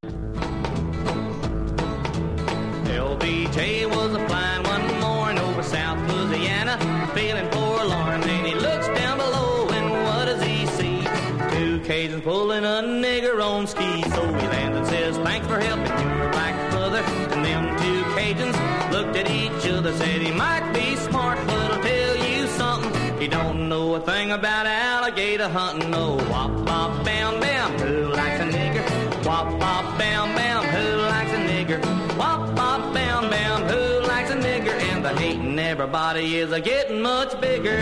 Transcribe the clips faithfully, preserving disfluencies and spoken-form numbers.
L B J was a flying one morning over South Louisiana, feeling forlorn, and he looks down below, and what does he see? Two Cajuns pulling a nigger on skis. So he lands and says, thanks for helping your black brother. And them two Cajuns looked at each other, said he might be smart, but I'll tell you something, he don't know a thing about alligator hunting. No, wop, bop, bam, bam, who likes a nigger? Wop, bop, bam, bam, who likes a nigger? Wop, bop, bam, bam, who likes a nigger? And the hating everybody is a getting much bigger.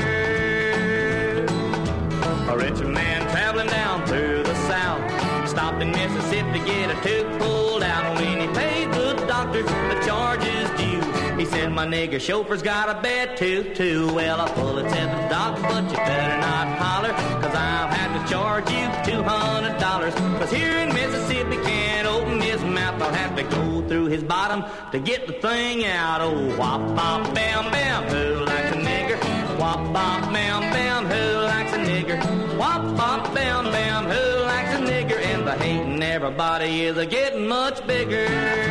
A rich man traveling down through the South stopped in Mississippi to get a tooth pulled out. When he paid the doctor the charges due, he said, my nigger chauffeur's got a bad tooth too. Well, I pull it, said the doctor, but you better not holler, cause I'll have to charge you two hundred dollars. Cause here in Mississippi can't open his mouth, I'll have to go through his bottom to get the thing out. Oh, wop, bop, bam, bam, who likes a nigger? Wop, bop, bam, bam, who likes a nigger? Wop, bop, bam, bam, who likes a nigger? And the hating everybody is a getting much bigger.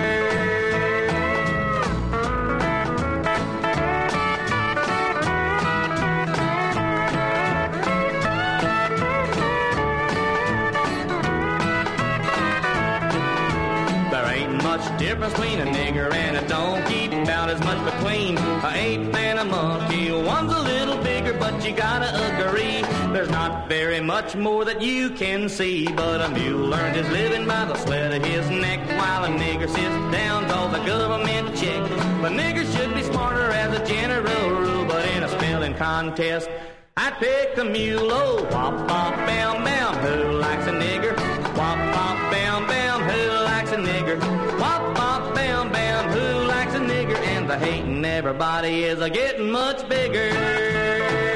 Much difference between a nigger and a donkey, about as much between a ape and a monkey. One's a little bigger, but you gotta agree, there's not very much more that you can see. But a mule learned his living by the sweat of his neck, while a nigger sits down, draws a government check. But niggers should be smarter as a general rule, but in a spelling contest, I'd pick a mule. Oh, wop, bop, bam, bam, who likes a nigger? Wop, bop, bam, bam, who likes a nigger? Wop, bop, bam, bam, who likes a nigger? And the hating everybody is a getting much bigger.